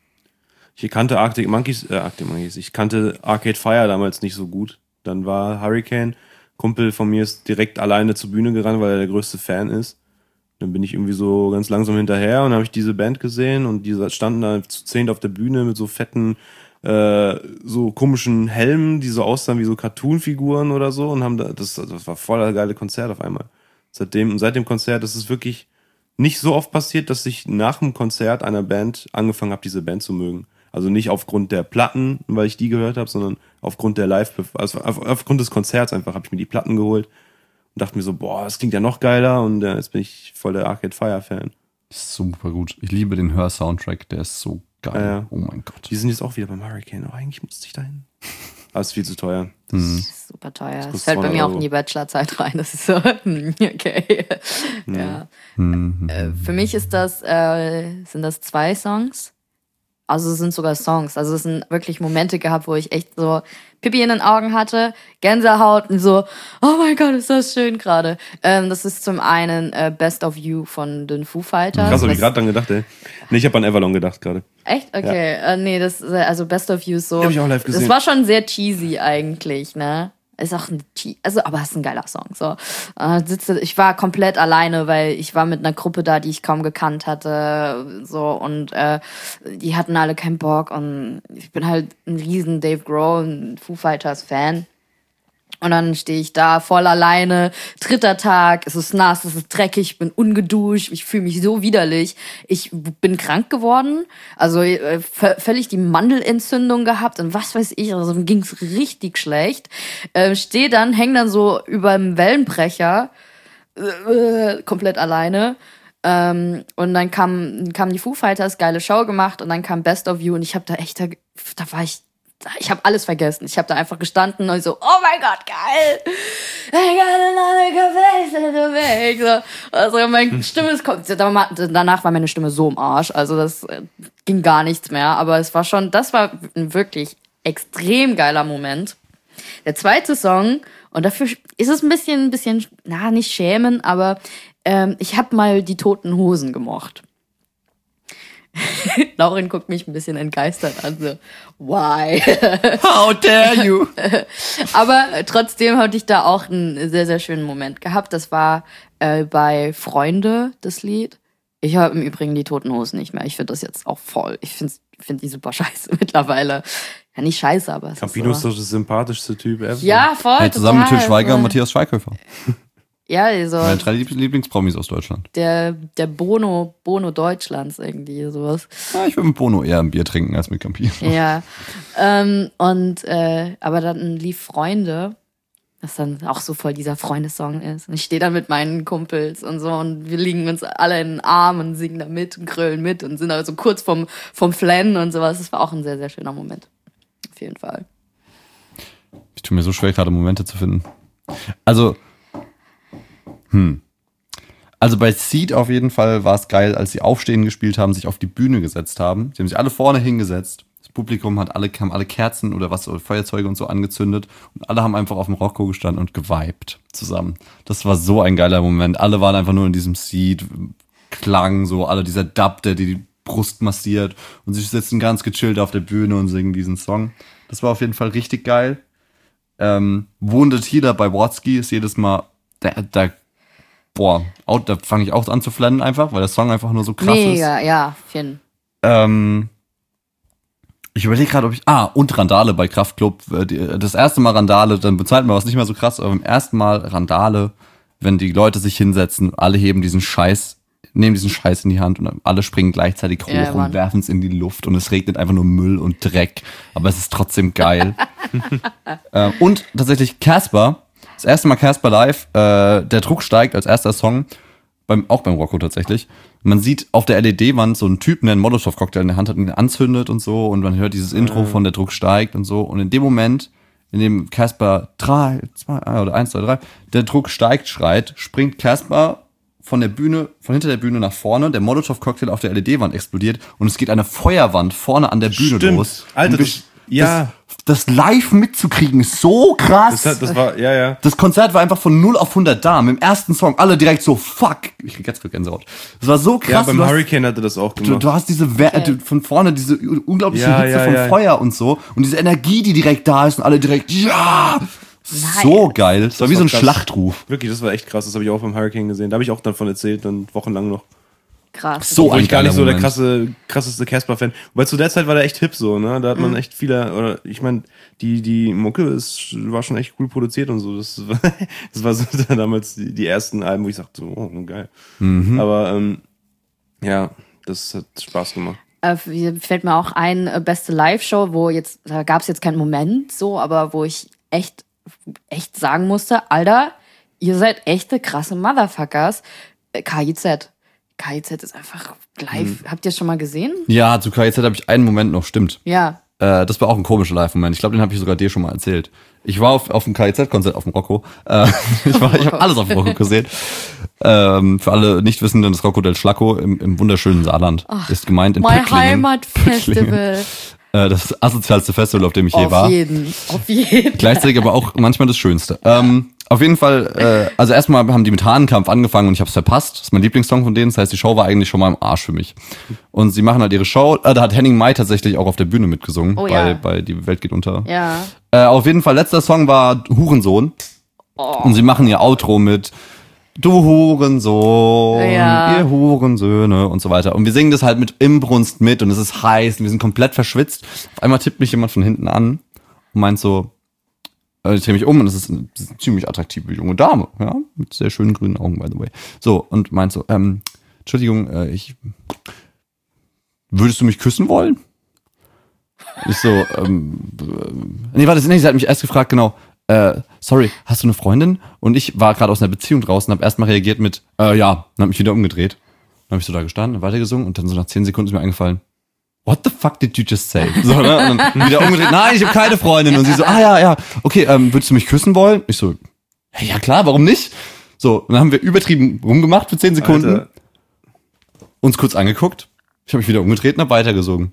Ich kannte Arctic Monkeys, äh, Arctic Monkeys. Ich kannte Arcade Fire damals nicht so gut. Dann war Hurricane. Kumpel von mir ist direkt alleine zur Bühne gerannt, weil er der größte Fan ist. Dann bin ich irgendwie so ganz langsam hinterher und habe ich diese Band gesehen und die standen da zu zehnt auf der Bühne mit so fetten, äh, so komischen Helmen, die so aussahen wie so Cartoon-Figuren oder so und haben da, das, das war voll geile Konzert auf einmal. Seitdem, und seit dem Konzert ist es wirklich nicht so oft passiert, dass ich nach dem Konzert einer Band angefangen habe, diese Band zu mögen. Also nicht aufgrund der Platten, weil ich die gehört habe, sondern aufgrund der Live, also auf, aufgrund des Konzerts einfach habe ich mir die Platten geholt und dachte mir so, boah, das klingt ja noch geiler und äh, jetzt bin ich voll der Arcade Fire Fan. Super gut. Ich liebe den Hör-Soundtrack, der ist so geil. Ja, ja. Oh mein Gott. Die sind jetzt auch wieder beim Hurricane, aber eigentlich musste ich da hin. Aber es ist viel zu teuer. Mhm. Super teuer. Das, kostet fällt bei mir zweihundert auch in die Bachelorzeit rein. Das ist so, hm, okay. Ja. Mhm. Äh, für mich ist das, äh, sind das zwei Songs. Also es sind sogar Songs. Also es sind wirklich Momente gehabt, wo ich echt so Pipi in den Augen hatte, Gänsehaut und so, oh mein Gott, ist das schön gerade. Ähm, das ist zum einen äh, Best of You von den Foo Fighters. Krass, hab ich Was- gerade dran gedacht, ey. Nee, ich habe an Avalon gedacht gerade. Echt? Okay. Äh, nee, das äh, also Best of You ist so. Die hab ich auch live gesehen. Das war schon sehr cheesy eigentlich, ne? Ist auch ein che- also aber es ist ein geiler Song. So äh, sitze, ich war komplett alleine, weil ich war mit einer Gruppe da, die ich kaum gekannt hatte, so und äh, die hatten alle keinen Bock und ich bin halt ein riesen Dave Grohl, ein Foo Fighters Fan. Und dann stehe ich da voll alleine, dritter Tag, es ist nass, es ist dreckig, ich bin ungeduscht, ich fühle mich so widerlich. Ich bin krank geworden, also äh, v- völlig die Mandelentzündung gehabt und was weiß ich, also mir ging's richtig schlecht. Äh, stehe dann, häng dann so über dem Wellenbrecher, äh, komplett alleine. Ähm, und dann kam, kamen die Foo Fighters, geile Show gemacht und dann kam Best of You und ich habe da echt, da, da war ich ich habe alles vergessen. Ich habe da einfach gestanden und so, oh mein Gott, geil! I got another confession to make. So, also meine Stimme ist, danach war meine Stimme so im Arsch. Also das äh, ging gar nichts mehr. Aber es war schon, das war ein wirklich extrem geiler Moment. Der zweite Song, und dafür ist es ein bisschen, ein bisschen, na, nicht schämen, aber ähm, ich habe mal die Toten Hosen gemocht. Lauren guckt mich ein bisschen entgeistert an, so, why? How dare you? Aber trotzdem hatte ich da auch einen sehr, sehr schönen Moment gehabt. Das war äh, bei Freunde, das Lied. Ich höre im Übrigen die Toten Hosen nicht mehr. Ich finde das jetzt auch voll. Ich finde find die super scheiße mittlerweile. Ja, nicht scheiße, aber es Campino ist ist so. doch der sympathischste Typ ever. Ja, voll. Hey, zusammen mit total, Til Schweiger voll. und Matthias Schweighöfer. Ja, also Meine drei Lieb- Lieblingspromis aus Deutschland. der, der Bono, Bono Deutschlands irgendwie, sowas. Ja, ich würde mit Bono eher ein Bier trinken als mit Campino. Ja. ähm, und, äh, aber dann lief Freunde, was dann auch so voll dieser Freundesong ist. Und ich stehe dann mit meinen Kumpels und so und wir liegen uns alle in den Arm und singen da mit und grölen mit und sind also kurz vom, vom Flennen und sowas. Das war auch ein sehr, sehr schöner Moment. Auf jeden Fall. Ich tue mir so schwer, gerade Momente zu finden. Also, hm. Also bei Seed auf jeden Fall war es geil, als sie Aufstehen gespielt haben, sich auf die Bühne gesetzt haben. Sie haben sich alle vorne hingesetzt. Das Publikum hat alle, haben alle Kerzen oder was, oder Feuerzeuge und so angezündet. Und alle haben einfach auf dem Rocco gestanden und geweibt zusammen. Das war so ein geiler Moment. Alle waren einfach nur in diesem Seed, Klang, so, alle dieser Dub, der die Brust massiert. Und sie sitzen ganz gechillt auf der Bühne und singen diesen Song. Das war auf jeden Fall richtig geil. Ähm, Wounded Healer bei Watsky ist jedes Mal, da, da, boah, auch, da fange ich auch an zu flennen einfach, weil der Song einfach nur so krass ist. Mega, ja, Finn. Ähm, ich überlege gerade, ob ich, ah, und Randale bei Kraftklub. äh, die- Das erste Mal Randale, dann bezahlt man was nicht mehr so krass, aber beim ersten Mal Randale, wenn die Leute sich hinsetzen, alle heben diesen Scheiß, nehmen diesen Scheiß in die Hand und alle springen gleichzeitig hoch Ja, Mann. und werfen es in die Luft und es regnet einfach nur Müll und Dreck, aber es ist trotzdem geil. ähm, und tatsächlich Casper, das erste Mal Casper live, äh, der Druck steigt als erster Song, beim, auch beim Rocco tatsächlich. Man sieht auf der L E D-Wand so einen Typen, der einen Molotow-Cocktail in der Hand hat und den anzündet und so und man hört dieses Intro von der Druck steigt und so und in dem Moment, in dem Casper drei, zwei oder eins, zwei, drei, der Druck steigt, schreit, springt Casper von der Bühne, von hinter der Bühne nach vorne, der Molotow-Cocktail auf der L E D-Wand explodiert und es geht eine Feuerwand vorne an der Bühne Stimmt. los. Alter, Und wir- das- ja. Das, das live mitzukriegen ist so krass. Das, hat- das war, ja, ja. Das Konzert war einfach von null auf hundert da. Mit dem ersten Song alle direkt so, fuck. Ich krieg jetzt Gänsehaut. Das war so krass. Ja, beim du, hast, Hurricane hatte das auch du, gemacht. du hast diese Wer Okay. du, von vorne diese unglaubliche Ja, Hitze ja, von ja. Feuer und so. Und diese Energie, die direkt da ist und alle direkt, ja. Nice. So geil. Das war wie war so ein krass. Schlachtruf. Wirklich, das war echt krass. Das habe ich auch beim Hurricane gesehen. Da habe ich auch davon erzählt, dann wochenlang noch. Krass. So Obwohl ein ich gar geiler nicht so der Moment. krasse, krasseste Casper-Fan. Weil zu der Zeit war der echt hip so, ne? Da hat man echt viele, oder ich meine, die, die Mucke ist, war schon echt cool produziert und so. Das war, das war so damals die, die ersten Alben, wo ich sagte, so, oh, geil. Mhm. Aber ähm, ja, das hat Spaß gemacht. Äh, fällt mir auch ein, äh, beste Live-Show, wo jetzt, da gab es jetzt keinen Moment so, aber wo ich echt, echt sagen musste, Alter, ihr seid echte krasse Motherfuckers. Äh, K I Z. K I Z ist einfach live. Habt ihr es schon mal gesehen? Ja, zu K I Z habe ich einen Moment noch, stimmt. Ja. Äh, das war auch ein komischer Live-Moment. Ich glaube, den habe ich sogar dir schon mal erzählt. Ich war auf, auf dem K I Z-Konzert auf dem Rocco. Äh, ich war, ich habe alles auf dem Rocco gesehen. Ähm, für alle Nichtwissenden, das Rocco del Schlacco im, im wunderschönen Saarland ist gemeint in Mein Pöcklingen. Heimatfestival. Äh, das asozialste Festival, auf dem ich je Auf war. jeden. Auf jeden. Gleichzeitig aber auch manchmal das Schönste. Ähm, auf jeden Fall, äh, also erstmal haben die mit Hahnenkampf angefangen und ich habe es verpasst. Das ist mein Lieblingssong von denen. Das heißt, die Show war eigentlich schon mal im Arsch für mich. Und sie machen halt ihre Show. Äh, da hat Henning Mai tatsächlich auch auf der Bühne mitgesungen. Oh bei, ja. bei Die Welt geht unter. Ja. Äh, auf jeden Fall, letzter Song war Hurensohn. Oh. Und sie machen ihr Outro mit Du Hurensohn, Ja. ihr Hurensöhne und so weiter. Und wir singen das halt mit Imbrunst mit und es ist heiß und wir sind komplett verschwitzt. Auf einmal tippt mich jemand von hinten an und meint so, äh, ich drehe mich um und es ist eine, das ist eine ziemlich attraktive junge Dame, ja, mit sehr schönen grünen Augen, by the way. So, und meint so, ähm, Entschuldigung, äh, ich, würdest du mich küssen wollen? Ich so, ähm, äh, nee, warte, nee, sie hat mich erst gefragt, genau, äh, sorry, hast du eine Freundin? Und ich war gerade aus einer Beziehung draußen, habe erstmal reagiert mit, äh, ja, und hab mich wieder umgedreht. Dann habe ich so da gestanden, weitergesungen und dann so nach zehn Sekunden ist mir eingefallen, what the fuck did you just say? So, ne? Und dann wieder umgedreht, nein, ich habe keine Freundin. Und sie so, ah ja, ja, okay, ähm, würdest du mich küssen wollen? Ich so, ja klar, warum nicht? So, und dann haben wir übertrieben rumgemacht für zehn Sekunden, Alter. uns kurz angeguckt, ich habe mich wieder umgedreht und hab weitergesungen.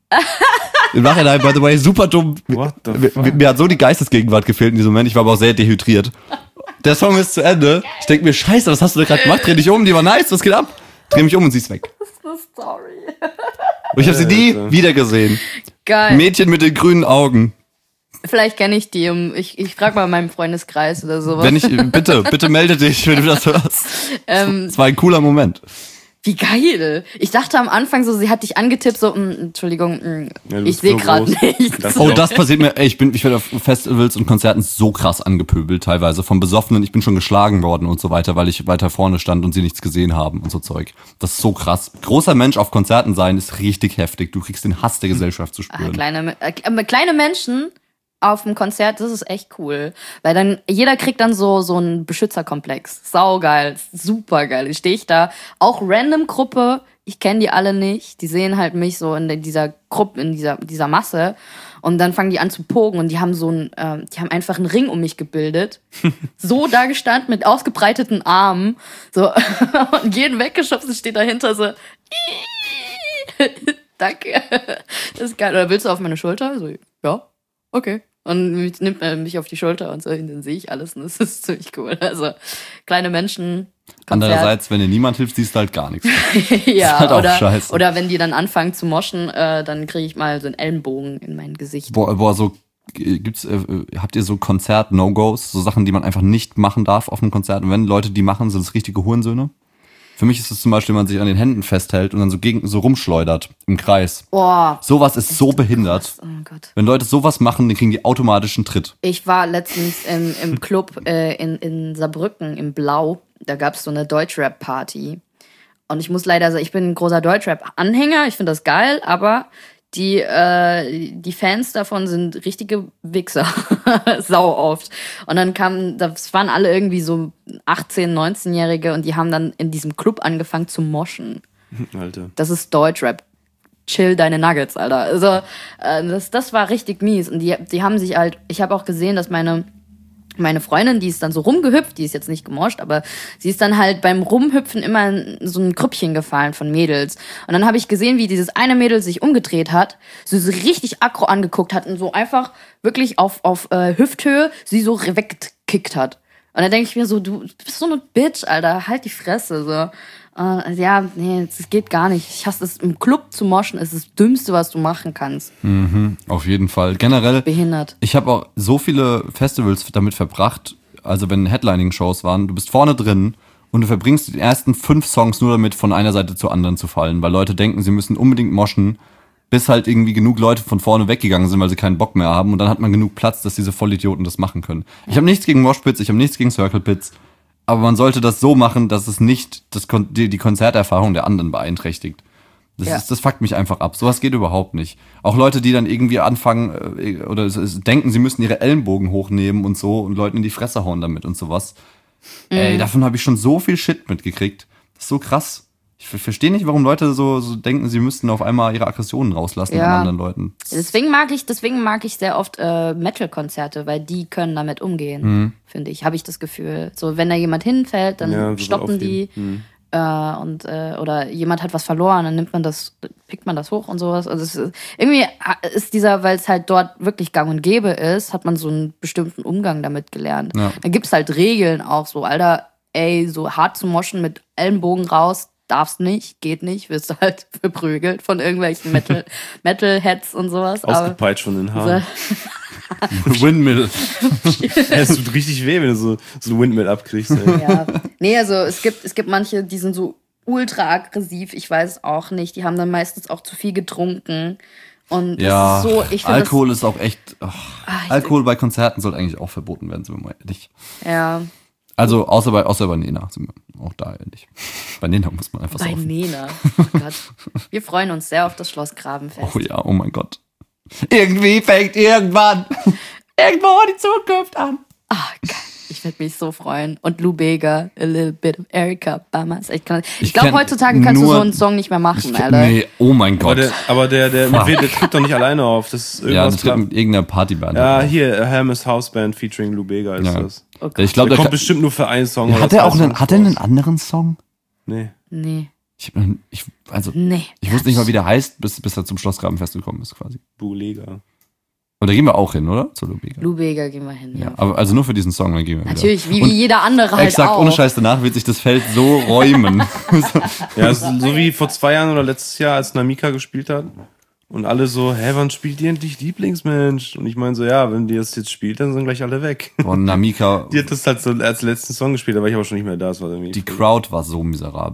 Im Nachhinein, by the way, super dumm. What the Mir, fuck? mir hat so die Geistesgegenwart gefehlt in diesem Moment. Ich war aber auch sehr dehydriert. Der Song ist zu Ende. Ich denke mir, scheiße, was hast du da gerade gemacht? Dreh dich um, die war nice, was geht ab? Dreh mich um und sie ist weg. Sorry. Und ich habe sie nie Alter. wieder gesehen. Geil. Mädchen mit den grünen Augen. Vielleicht kenne ich die. um- Ich, ich frage mal in meinem Freundeskreis oder sowas. Wenn ich, bitte, bitte melde dich, wenn du das hörst. ähm, Es war ein cooler Moment. Wie geil. Ich dachte am Anfang so, sie hat dich angetippt, so, mh, Entschuldigung, mh, Ja, du ich bist sehe so gerade groß. nichts. Das- Oh, das passiert mir, ey, ich bin, ich werde auf Festivals und Konzerten so krass angepöbelt, teilweise vom Besoffenen, ich bin schon geschlagen worden und so weiter, weil ich weiter vorne stand und sie nichts gesehen haben und so Zeug. Das ist so krass. Großer Mensch auf Konzerten sein ist richtig heftig. Du kriegst den Hass der Gesellschaft zu Ah, spüren. kleine, äh, kleine Menschen auf dem Konzert, das ist echt cool. Weil dann, jeder kriegt dann so, so einen Beschützerkomplex. Saugeil, supergeil. Ich stehe ich da, auch random Gruppe, ich kenne die alle nicht. Die sehen halt mich so in dieser Gruppe, in dieser, dieser Masse. Und dann fangen die an zu pogen und die haben so ein, ähm, die haben einfach einen Ring um mich gebildet. So da gestanden mit ausgebreiteten Armen. So, und jeden weggeschubst und steht dahinter so, danke. Das ist geil. Oder willst du auf meine Schulter? So, ja, okay. Und nimmt er mich auf die Schulter und so, dann sehe ich alles und das ist ziemlich cool. Also, kleine Menschen, Konzert. Andererseits, wenn dir niemand hilft, siehst du halt gar nichts. ja, ist halt auch oder, scheiße. oder wenn die dann anfangen zu moschen, äh, dann kriege ich mal so einen Ellenbogen in mein Gesicht. Boah, boah, so äh, gibt's, äh, habt ihr so Konzert-No-Gos, so Sachen, die man einfach nicht machen darf auf einem Konzert? Und wenn Leute die machen, sind es richtige Hurensöhne? Für mich ist es zum Beispiel, wenn man sich an den Händen festhält und dann so gegen so rumschleudert im Kreis. Boah. Sowas ist so behindert. Krass. Oh Gott. Wenn Leute sowas machen, dann kriegen die automatisch einen Tritt. Ich war letztens im, im Club äh, in, in Saarbrücken, im Blau. Da gab es so eine Deutschrap-Party. Und ich muss leider sagen, ich bin ein großer Deutschrap-Anhänger. Ich finde das geil, aber die, äh, die Fans davon sind richtige Wichser. Sau oft. Und dann kamen, das waren alle irgendwie so achtzehn-, neunzehnjährige und die haben dann in diesem Club angefangen zu moschen. Alter. Das ist Deutschrap. Chill deine Nuggets, Alter. Also, äh, das, das war richtig mies. Und die, die haben sich halt, ich habe auch gesehen, dass meine, meine Freundin, die ist dann so rumgehüpft, die ist jetzt nicht gemoscht, aber sie ist dann halt beim Rumhüpfen immer in so ein Grüppchen gefallen von Mädels. Und dann habe ich gesehen, wie dieses eine Mädel sich umgedreht hat, so, so richtig aggro angeguckt hat und so einfach wirklich auf, auf äh, Hüfthöhe sie so weggekickt hat. Und dann denke ich mir so, du bist so eine Bitch, Alter, halt die Fresse, so. Uh, ja, nee, das geht gar nicht. Ich hasse es, im Club zu moschen, ist das Dümmste, was du machen kannst. Mhm, auf jeden Fall. Generell, Behindert. ich habe auch so viele Festivals damit verbracht, also wenn Headlining-Shows waren, du bist vorne drin und du verbringst die ersten fünf Songs nur damit, von einer Seite zur anderen zu fallen, weil Leute denken, sie müssen unbedingt moschen, bis halt irgendwie genug Leute von vorne weggegangen sind, weil sie keinen Bock mehr haben und dann hat man genug Platz, dass diese Vollidioten das machen können. Ich habe nichts gegen Moshpits, ich habe nichts gegen Circle Pits, aber man sollte das so machen, dass es nicht das Kon- die, die Konzerterfahrung der anderen beeinträchtigt. Das, Ja. ist, das fuckt mich einfach ab. Sowas geht überhaupt nicht. Auch Leute, die dann irgendwie anfangen äh, oder es, es denken, sie müssen ihre Ellenbogen hochnehmen und so und Leuten in die Fresse hauen damit und sowas. Mhm. Ey, davon habe ich schon so viel Shit mitgekriegt. Das ist so krass. Ich ver- verstehe nicht, warum Leute so, so denken, sie müssten auf einmal ihre Aggressionen rauslassen Ja. an anderen Leuten. Deswegen mag ich, deswegen mag ich sehr oft äh, Metal-Konzerte, weil die können damit umgehen, finde ich. Habe ich das Gefühl. So, wenn da jemand hinfällt, dann Ja, so stoppen die. aufheben. Äh, und äh, oder jemand hat was verloren, dann nimmt man das, pickt man das hoch und sowas. Also es ist, irgendwie ist dieser, weil es halt dort wirklich gang und gäbe ist, hat man so einen bestimmten Umgang damit gelernt. Ja. Dann gibt's halt Regeln auch so, Alter, ey, so hart zu moschen mit Ellenbogen raus, darfst nicht, geht nicht, wirst du halt verprügelt von irgendwelchen Metal, Metal-Heads und sowas. Aber Ausgepeitscht von den Haaren. Windmill. Es tut richtig weh, wenn du so, so ein Windmill abkriegst. Ey. ja. Nee, also es gibt, es gibt manche, die sind so ultra aggressiv, ich weiß auch nicht. Die haben dann meistens auch zu viel getrunken. Und Ja, das ist so, ich finde Alkohol ist auch echt. ach, Ah, ich- Alkohol bei Konzerten sollte eigentlich auch verboten werden, sind wir mal ehrlich. das, ja, Also außer bei, außer bei Nena sind wir auch da ehrlich. Bei Nena muss man einfach bei saufen. Nena. Oh Gott. Wir freuen uns sehr auf das Schloss Grabenfest. Oh ja, oh mein Gott. Irgendwie fängt irgendwann irgendwo die Zukunft an. Ah, geil. Ich würde mich so freuen. Und Lou Bega, A Little Bit of Erica Bamas. Ich, kann- ich Ich glaube, kenn heutzutage kannst du nur- so einen Song nicht mehr machen, Ich, Alter. nee, oh mein Aber Gott. der, aber der, der, Fuck. der, der tritt doch nicht alleine auf. Das ist Ja, irgendwas das tritt klar. mit irgendeiner Partyband. Ja, auf. hier, Hermes House Band featuring Lou Bega ist Ja. das. Oh Gott. Ich glaube, Der der kommt kann, bestimmt nur für einen Song. oder hat zwei er auch einen, Songs hat er einen raus. anderen Song? Nee. Nee, Ich, hab noch- ich, also, nee. ich wusste nicht mal, wie der heißt, bis, bis er zum Schlossgrabenfest gekommen ist, quasi. Bulega. Und da gehen wir auch hin, oder? Zu Lubega. Lou Bega gehen wir hin. Ja, Ja. aber also nur für diesen Song, dann gehen wir wieder. Natürlich, wie, Und wie jeder andere halt Exakt, auch. ohne Scheiß, danach wird sich das Feld so räumen. Ja, so, so wie vor zwei Jahren oder letztes Jahr, als Namika gespielt hat. Und alle so, hä, wann spielt die endlich Lieblingsmensch? Und ich meine so, ja, wenn die das jetzt spielt, dann sind gleich alle weg. Von Namika, Die hat das halt so als letzten Song gespielt, da war ich aber schon nicht mehr da. Das war irgendwie die Crowd war so miserabel.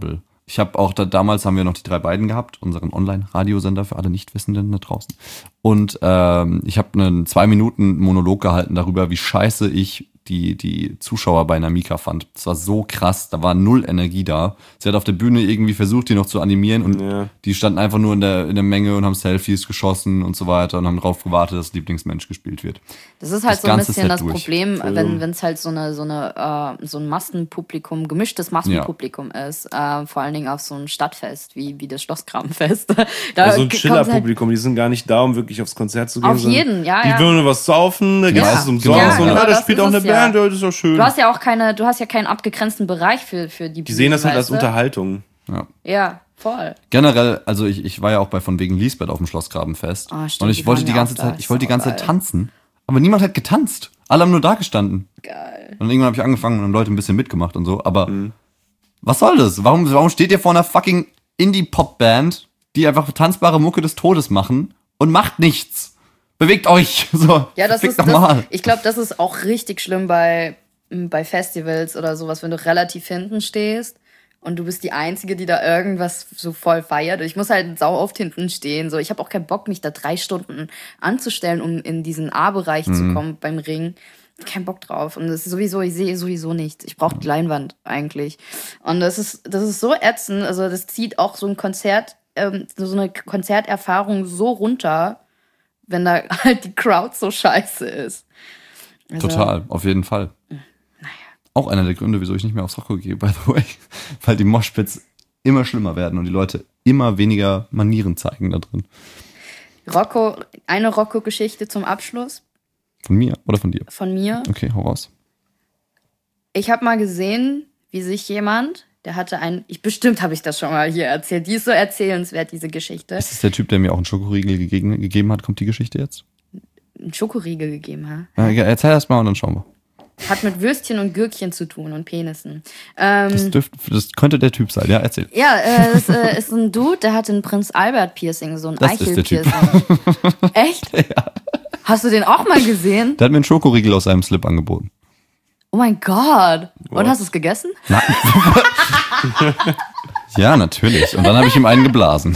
Ich habe auch, da, damals haben wir noch die drei beiden gehabt, unseren Online-Radiosender für alle Nichtwissenden da draußen. Und ähm, ich habe einen zwei Minuten Monolog gehalten darüber, wie scheiße ich die die Zuschauer bei einer Mika fand. Das war so krass, da war null Energie da. Sie hat auf der Bühne irgendwie versucht, die noch zu animieren und Ja. die standen einfach nur in der in der Menge und haben Selfies geschossen und so weiter und haben darauf gewartet, dass Lieblingsmensch gespielt wird. Das ist halt Das so ein ganze bisschen Set das durch. Problem, wenn wenn es halt so eine so eine äh, so ein Massenpublikum, gemischtes Massenpublikum ist, äh, vor allen Dingen auf so ein Stadtfest wie wie das Schlossgrabenfest. Da Also ein kommt's Chiller-Publikum, die sind gar nicht da, um wirklich aufs Konzert zu gehen. Auf sondern jeden, ja, Die ja. wollen nur was saufen, da Ja, gibt es umsonst genau, und genau, ah, da das spielt ist auch eine es ja. Band, ja, das ist doch schön. Du hast ja auch keine, du hast ja keinen abgegrenzten Bereich für für die. Die sehen das halt als weißt du? Unterhaltung. Ja. Ja, voll. Generell, also ich, ich war ja auch bei von wegen Lisbeth auf dem Schlossgrabenfest Ah, stimmt, und die ich wollte waren die ja ganze auch da, Zeit, ist ich wollte die ganze saugeil. Zeit tanzen, aber niemand hat getanzt. Alle haben nur da gestanden. Geil. Und irgendwann habe ich angefangen und haben Leute ein bisschen mitgemacht und so, aber was soll das? Warum, warum steht ihr vor einer fucking Indie-Pop-Band, die einfach tanzbare Mucke des Todes machen und macht nichts? Bewegt euch! So, Ja, das fickt ist, doch das, mal. ich glaube, das ist auch richtig schlimm bei, bei Festivals oder sowas, wenn du relativ hinten stehst und du bist die Einzige, die da irgendwas so voll feiert. Ich muss halt sau oft hinten stehen. So, ich habe auch keinen Bock, mich da drei Stunden anzustellen, um in diesen A-Bereich zu kommen beim Ring. Kein Bock drauf. Und das ist sowieso, ich sehe sowieso nichts. Ich brauche die Leinwand eigentlich. Und das ist, das ist so ätzend. Also das zieht auch so ein Konzert, ähm, so eine Konzerterfahrung so runter, wenn da halt die Crowd so scheiße ist. Also, Total, auf jeden Fall. Auch einer der Gründe, wieso ich nicht mehr aufs Rocco gehe, by the way. Weil die Moshpits immer schlimmer werden und die Leute immer weniger Manieren zeigen da drin. Rocco, eine Rocco-Geschichte zum Abschluss Von mir oder von dir? von mir. Okay, hau raus. Ich habe mal gesehen, wie sich jemand, der hatte ein, ich bestimmt habe ich das schon mal hier erzählt, die ist so erzählenswert, diese Geschichte, Ist das der Typ, der mir auch einen Schokoriegel gegeben, gegeben hat? Kommt die Geschichte jetzt? einen Schokoriegel gegeben hat. Äh, ja, erzähl erst mal und dann schauen wir. Hat mit Würstchen und Gürkchen zu tun und Penissen. Ähm, Das, dürft, das könnte der Typ sein. Ja, erzähl. ja, äh, das äh, ist ein Dude, der hatte ein Prinz Albert Piercing, so ein Das ist der Typ. Eichel-Piercing. Echt? Ja. Hast du den auch mal gesehen? Der hat mir einen Schokoriegel aus seinem Slip angeboten. Oh mein Gott. Und What? hast du es gegessen? Ja, natürlich. Und dann habe ich ihm einen geblasen.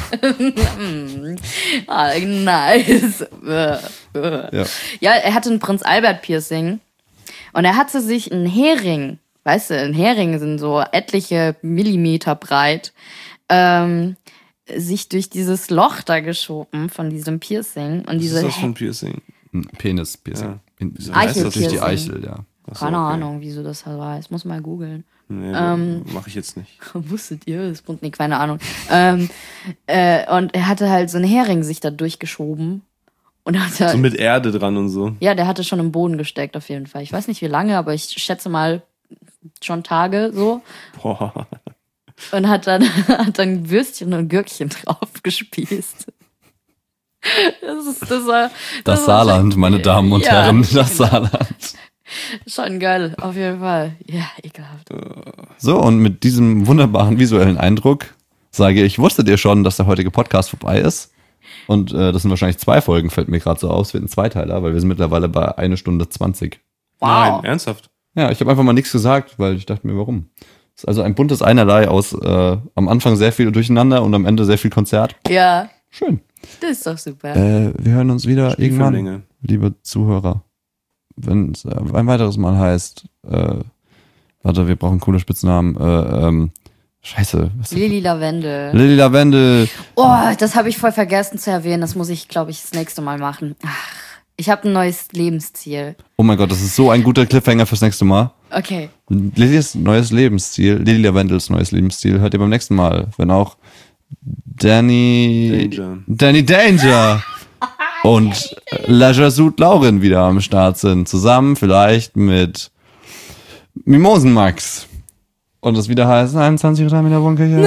Ah, nice. Äh, äh. Ja. Ja, er hatte ein Prinz Albert Piercing und er hatte sich einen Hering, weißt du, ein Hering sind so etliche Millimeter breit, ähm, sich durch dieses Loch da geschoben von diesem Piercing und Was diese ist das für ein Piercing? Ein Penis-Piercing. Ja. In- Wieso Das heißt ist das natürlich die so? Eichel, ja. Achso, keine okay. Ahnung, wieso das halt heißt, muss mal googeln. Nee, Ähm, mach ich jetzt nicht. Wusstet ihr? Das Punkt, nee, keine Ahnung. ähm, äh, und er hatte halt so einen Hering sich da durchgeschoben und hatte So mit Erde dran und so. ja, der hatte schon im Boden gesteckt auf jeden Fall. Ich weiß nicht wie lange, aber ich schätze mal schon Tage so. Boah. Und hat dann, hat dann Würstchen und Gürkchen drauf gespießt. Das ist das, war, Das war Saarland, schon- meine Damen und Ja, Herren, das Saarland. Schon geil, auf jeden Fall. Ja, ekelhaft. So, und mit diesem wunderbaren visuellen Eindruck sage ich, wusstet ihr schon, dass der heutige Podcast vorbei ist? Und äh, das sind wahrscheinlich zwei Folgen, fällt mir gerade so aus, wird ein Zweiteiler, weil wir sind mittlerweile bei eine Stunde zwanzig. Wow. Nein, ernsthaft. Ja, ich habe einfach mal nichts gesagt, weil ich dachte mir, warum? Es ist also ein buntes Einerlei aus äh, am Anfang sehr viel Durcheinander und am Ende sehr viel Konzert. Ja, Schön. das ist doch super. Äh, wir hören uns wieder irgendwann, Spielfilmlänge. liebe Zuhörer. Wenn es äh, ein weiteres Mal heißt, äh, warte, wir brauchen coole Spitznamen, äh, ähm, scheiße. Was ist das? Lili Lavendel. Lili Lavendel. Oh, das habe ich voll vergessen zu erwähnen. Das muss ich, glaube ich, das nächste Mal machen. Ach, ich habe ein neues Lebensziel. Oh mein Gott, das ist so ein guter Cliffhanger fürs nächste Mal. Okay. Lilis neues Lebensziel, Lili Lavendels neues Lebensziel, hört ihr beim nächsten Mal. Wenn auch Danny Danger. Danny Danger und Leisure Suit Lauren wieder am Start sind. Zusammen vielleicht mit Mimosen Max. Und es wieder heißt einundzwanzig Uhr drei mit der Wohnküche.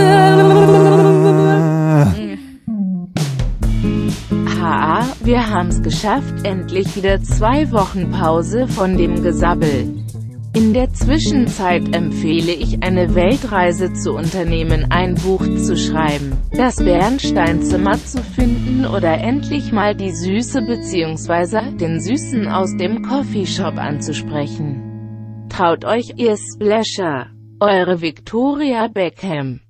Haha, wir haben's geschafft, endlich wieder zwei Wochen Pause von dem Gesabbel. In der Zwischenzeit empfehle ich eine Weltreise zu unternehmen, ein Buch zu schreiben, das Bernsteinzimmer zu finden oder endlich mal die Süße bzw. den Süßen aus dem Coffeeshop anzusprechen. Traut euch, ihr Splasher. Eure Victoria Beckham.